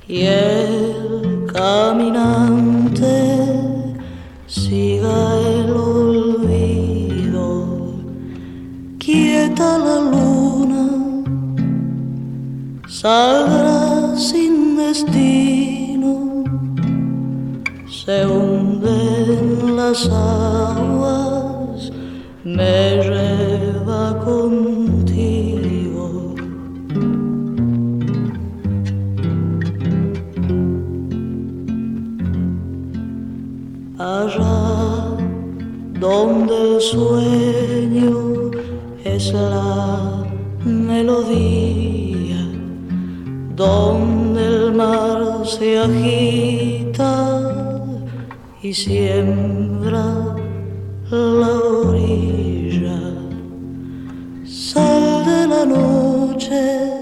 y el caminante siga el olvido. Quieta la luna, saldrá sin destino, se hunden las aguas, me lleva contigo. Allá donde el sueño es la melodía, donde el mar se agita y siembra la orilla. Sal de la noche